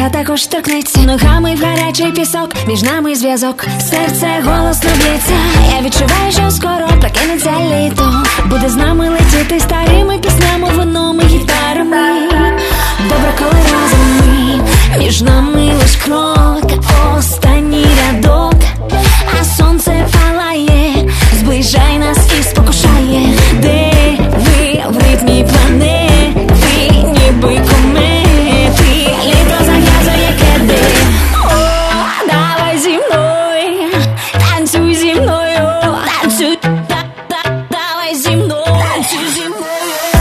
берега також торкнеться ногами в гарячий пісок, між нами зв'язок, серце голосно б'ється. Я відчуваю, що скоро прокинеться літо, буде з нами летіти старими піснями, вином і гітарами. Добре, коли разом ми, між нами лиш крок, останній рядок, а сонце палає, зближай нас і спокушає. Де ви в ритмі планети, ніби комети, літо зав'язує кеди. О, давай зі мною, танцюй зі мною, танцюй, давай зі мною, танцюй зі мною.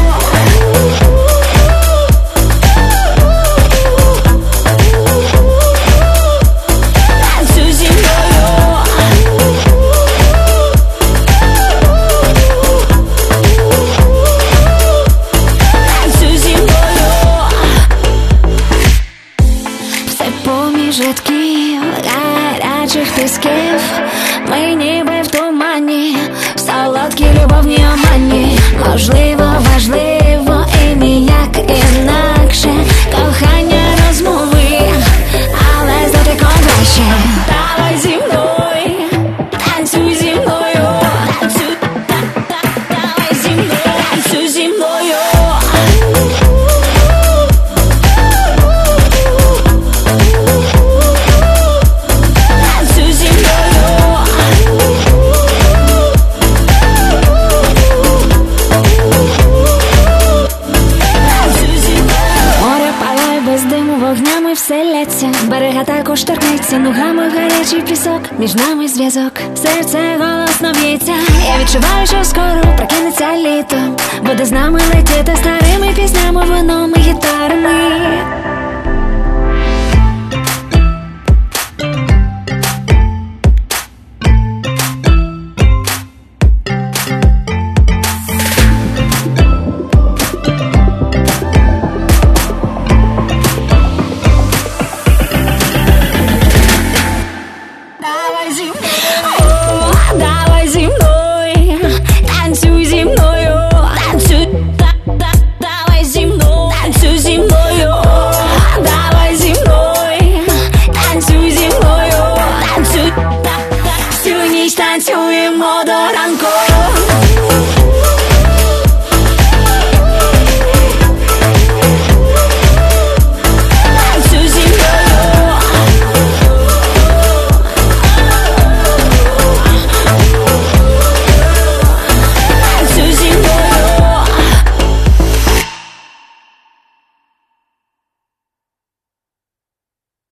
Поміж рядків гарячих тисків ми ніби в тумані, в солодкій любовній омані. Можливо, важливо і ніяк інакше кохання розмови, але з дотиком краще. Давай зі мною, танцюй зі мною, танцюй, давай зі мною, танцюй зі мною. Вогнями вселяться, з берега також торкнеться ногами в гарячий пісок, між нами зв'язок, серце голосно б'ється. Я відчуваю, що скоро прокинеться літо, буде з нами летіти старими піснями, вином і гітарами.